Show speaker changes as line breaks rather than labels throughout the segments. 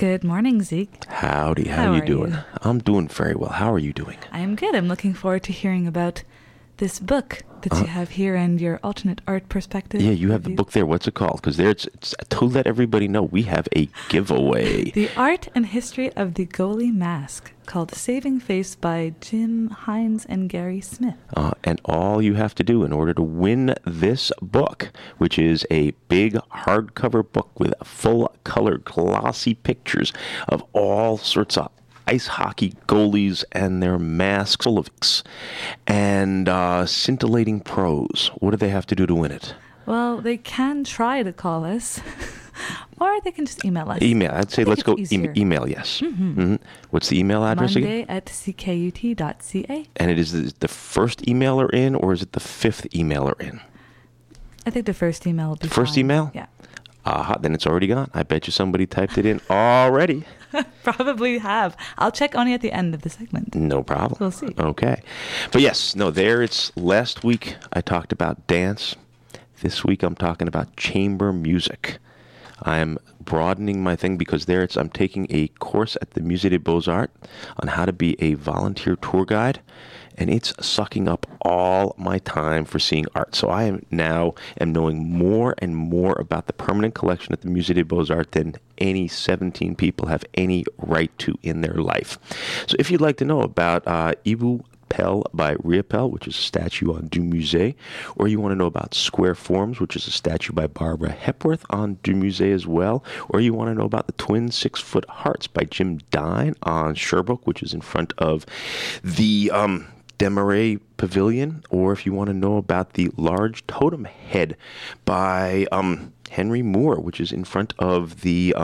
Good morning, Zeke.
Howdy, how you doing?
You?
I'm doing very well. How are you doing?
I am good. I'm looking forward to hearing about this book that you have here and your alternate art perspective.
Yeah, you have the book there. What's it called? Because there, it's to let everybody know we have a giveaway.
The Art and History of the Goalie Mask, called Saving Face by Jim Hines and Gary Smith.
And all you have to do in order to win this book, which is a big hardcover book with full-color glossy pictures of all sorts of ice hockey goalies and their masks full of and scintillating prose. What do they have to do to win it?
Well, they can try to call us, or they can just email us.
Email. I'd say let's go email, yes.
Mm-hmm.
What's the email address again?
Monday@ckut.ca.
And it is the first emailer in, or is it the fifth emailer in?
I think the first email will be
First
fine.
email?
Yeah.
Then it's already gone. I bet you somebody typed it in already.
Probably have. I'll check only at the end of the segment.
No problem.
We'll see.
Okay. But yes, no, it's last week I talked about dance. This week I'm talking about chamber music. I'm broadening my thing because I'm taking a course at the Musée des Beaux-Arts on how to be a volunteer tour guide, and it's sucking up all my time for seeing art. So I am knowing more and more about the permanent collection at the Musée des Beaux-Arts than any 17 people have any right to in their life. So if you'd like to know about Ibu Pell by Riopelle, which is a statue on Du Musée, or you want to know about Square Forms, which is a statue by Barbara Hepworth on Du Musée as well, or you want to know about the twin 6-foot hearts by Jim Dine on Sherbrooke, which is in front of the Desmarais Pavilion, or if you want to know about the large totem head by Henry Moore, which is in front of the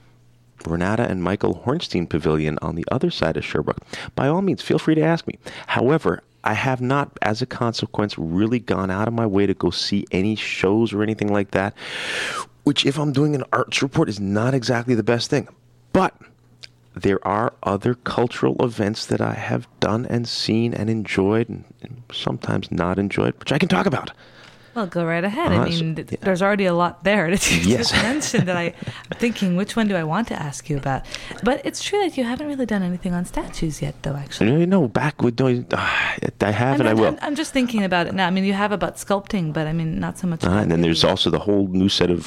Renata and Michael Hornstein Pavilion on the other side of Sherbrooke, by all means, feel free to ask me. However, I have not, as a consequence, really gone out of my way to go see any shows or anything like that, which, if I'm doing an arts report, is not exactly the best thing. But there are other cultural events that I have done and seen and enjoyed, and sometimes not enjoyed, which I can talk about.
Well, go right ahead. I mean, there's already a lot there that you just mentioned that I'm thinking, which one do I want to ask you about? But it's true that you haven't really done anything on statues yet, though, actually.
No, back with I have and I will.
I'm just thinking about it now. I mean, you have about sculpting, but I mean, not so much.
And then there's also the whole new set of,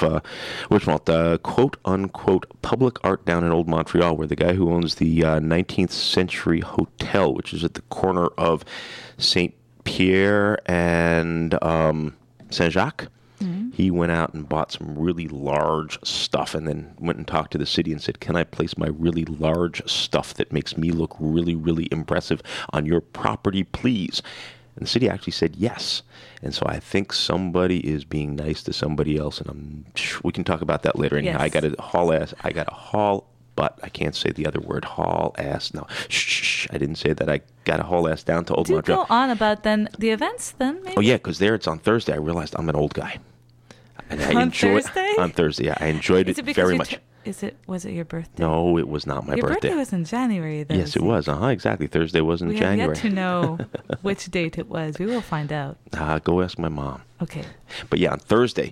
the quote-unquote public art down in Old Montreal, where the guy who owns the 19th Century Hotel, which is at the corner of St. Pierre and Saint-Jacques, he went out and bought some really large stuff and then went and talked to the city and said, can I place my really large stuff that makes me look really, really impressive on your property, please? And the city actually said yes. And so I think somebody is being nice to somebody else, and we can talk about that later. Anyhow,
Yes.
I got a haul, but I can't say the other word, haul ass. No, shh, I didn't say that. I got a haul ass down to Old Montreal.
Go on about then the events then, maybe?
Oh, yeah, because it's on Thursday. I realized I'm an old guy. And
Thursday?
On Thursday, yeah. I enjoyed it very much.
Was it your birthday?
No, it was not my birthday.
Your birthday was in January, though.
Yes, it was. Exactly. Thursday was in January.
We have yet to know which date it was. We will find out.
Go ask my mom.
Okay.
But yeah, on Thursday,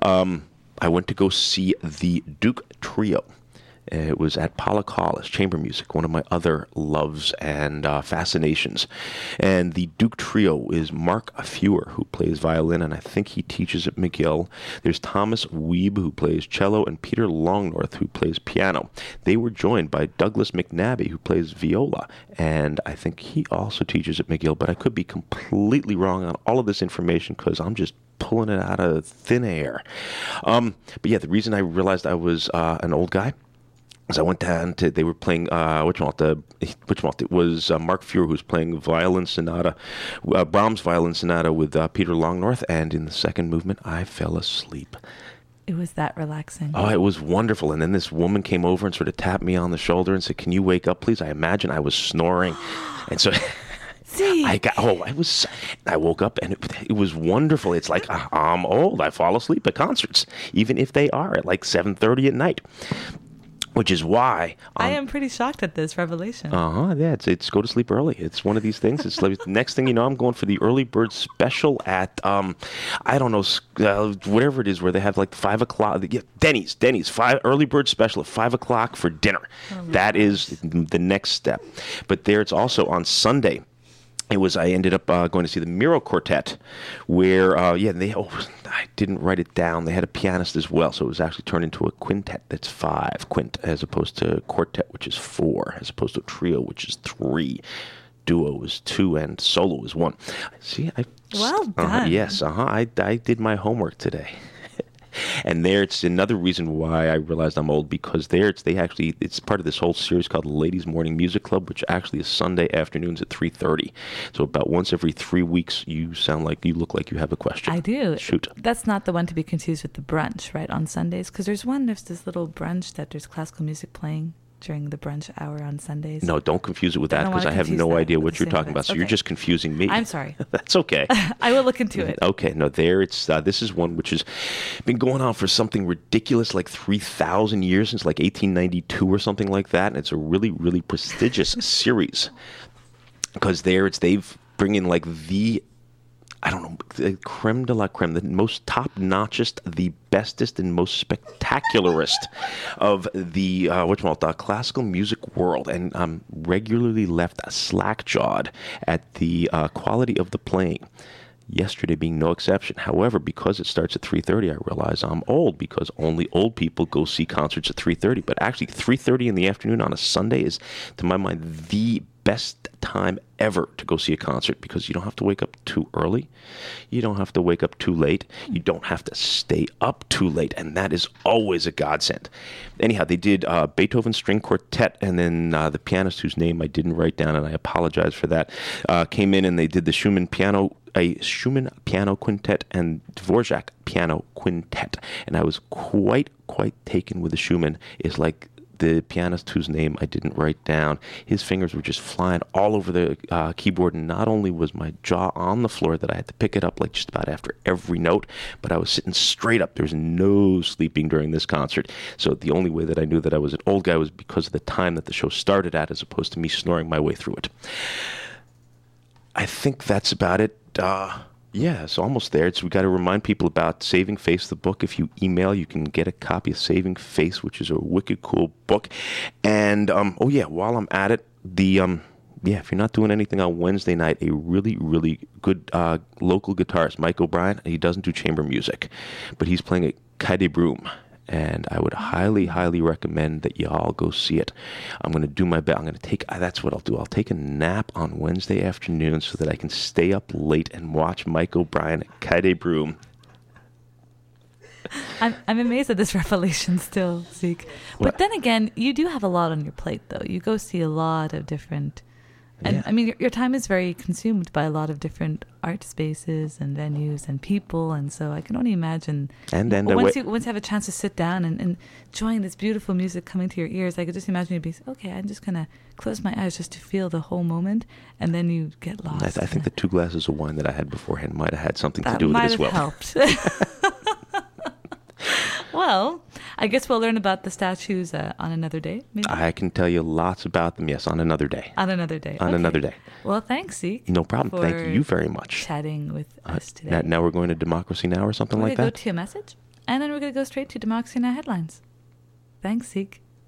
I went to go see the Duke Trio. It was at Pollock Hall as chamber music, one of my other loves and fascinations. And the Duke Trio is Mark Feuer, who plays violin, and I think he teaches at McGill. There's Thomas Weeb, who plays cello, and Peter Longnorth, who plays piano. They were joined by Douglas McNabbie, who plays viola, and I think he also teaches at McGill, but I could be completely wrong on all of this information because I'm just pulling it out of thin air. But yeah, the reason I realized I was an old guy, as I went down to, they were playing, it was Mark Feuer who was playing violin sonata, Brahms violin sonata with Peter Longnorth, and in the second movement, I fell asleep.
It was that relaxing.
Oh, it was wonderful. And then this woman came over and sort of tapped me on the shoulder and said, can you wake up, please? I imagine I was snoring. And so I woke up and it was wonderful. It's like, I'm old. I fall asleep at concerts, even if they are at like 7:30 at night. which is why
I am pretty shocked at this revelation.
Yeah, it's go to sleep early. It's one of these things. It's like next thing you know, I'm going for the early bird special at I don't know, whatever it is, where they have like 5 o'clock. Yeah, Denny's early bird special at 5 o'clock for dinner. That is the next step. But there, it's also on Sunday. I ended up going to see the Miro Quartet, where, I didn't write it down. They had a pianist as well, so it was actually turned into a quintet that's 5, as opposed to quartet, which is 4, as opposed to trio, which is 3. Duo is 2, and solo is 1. See,
well done.
Yes, I did my homework today. And there, it's another reason why I realized I'm old, because it's part of this whole series called the Ladies Morning Music Club, which actually is Sunday afternoons at 3:30. So about once every 3 weeks, you look like you have a question.
I do.
Shoot.
That's not the one to be confused with the brunch, right, on Sundays? Because there's this little brunch that there's classical music playing during the brunch hour on Sundays.
No, don't confuse it with that, because I have no idea what you're talking about. So you're just confusing me.
I'm sorry.
That's okay.
I will look into it.
Okay. No, this is one which has been going on for something ridiculous, like 3,000 years, since like 1892 or something like that. And it's a really, really prestigious series, because they've bring in like the creme de la creme, the most top-notchest, the bestest, and most spectacularist of the classical music world, and I'm regularly left slack-jawed at the quality of the playing. Yesterday being no exception. However, because it starts at 3:30, I realize I'm old, because only old people go see concerts at 3:30. But actually, 3:30 in the afternoon on a Sunday is, to my mind, the best time ever to go see a concert, because you don't have to wake up too early. You don't have to wake up too late. You don't have to stay up too late, and that is always a godsend. Anyhow, they did Beethoven String Quartet, and then the pianist whose name I didn't write down, and I apologize for that, came in and they did the Schumann Piano Quintet and Dvorak Piano Quintet, and I was quite taken with the Schumann. It's like the pianist whose name I didn't write down, his fingers were just flying all over the keyboard, and not only was my jaw on the floor that I had to pick it up like just about after every note, but I was sitting straight up. There was no sleeping during this concert. So the only way that I knew that I was an old guy was because of the time that the show started at, as opposed to me snoring my way through it. I think that's about it. Yeah, it's almost there. We got to remind people about Saving Face, the book. If you email, you can get a copy of Saving Face, which is a wicked cool book. And, while I'm at it, if you're not doing anything on Wednesday night, a really, really good local guitarist, Mike O'Brien, he doesn't do chamber music, but he's playing at Quai des Brumes. And I would highly, highly recommend that you all go see it. I'm going to do my best. That's what I'll do. I'll take a nap on Wednesday afternoon so that I can stay up late and watch Mike O'Brien at Quai des Brumes.
I'm amazed at this revelation still, Zeke. But then again, you do have a lot on your plate, though. You go see a lot of different... And, I mean, your time is very consumed by a lot of different art spaces and venues and people, and so I can only imagine. And then once you have a chance to sit down and enjoying this beautiful music coming to your ears, I could just imagine you'd be, okay, I'm just gonna close my eyes just to feel the whole moment, and then you get lost.
I think the 2 glasses of wine that I had beforehand might have had something to do with it as well.
That might have helped. Well, I guess we'll learn about the statues on another day, maybe?
I can tell you lots about them, yes, on another day.
On another day.
On another day.
Well, thanks, Zeke.
No problem. Thank you very much.
Chatting with us today.
Now we're going to Democracy Now! Or something like that?
We're going to go to a message, and then we're going to go straight to Democracy Now! Headlines. Thanks, Zeke.